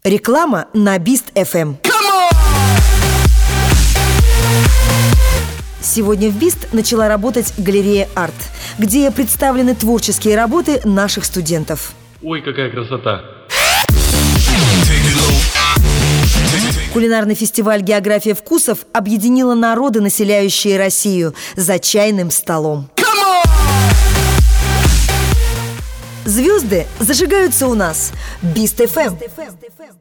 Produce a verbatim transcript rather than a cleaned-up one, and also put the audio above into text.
Реклама на Бист эф эм. Сегодня в Бист начала работать галерея «Арт», где представлены творческие работы наших студентов. Ой, какая красота! Кулинарный фестиваль «География вкусов» объединила народы, населяющие Россию, за чайным столом. Звезды зажигаются у нас. Бист эф эм.